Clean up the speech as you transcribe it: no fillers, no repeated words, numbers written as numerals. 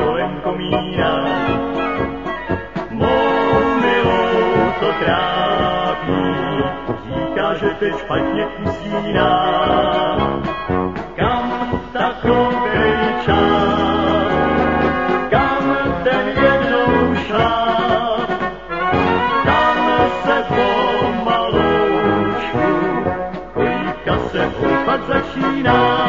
kolem komína. Mou milou to trápí, říká, že teď špatně usíná. Kam takovej čas, kam ten jednou šláp, tam se pomaloučku, kolíka se houpat začíná.